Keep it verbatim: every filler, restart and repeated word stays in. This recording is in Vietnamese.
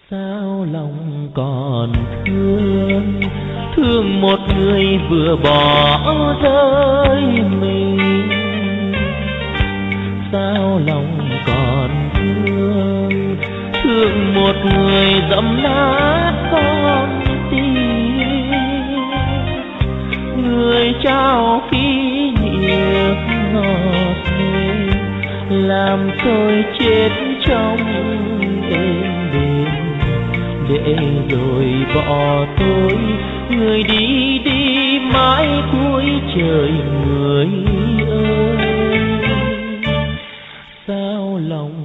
Sao lòng còn thương, thương một người vừa bỏ rơi mình. Sao lòng còn thương, thương một người dẫm nát con tim. Người trao kỷ niệm ngọt ngào làm tôi chết trong êm đềm, để rồi bỏ tôi người đi đi mãi cuối trời người ơi. Sao lòng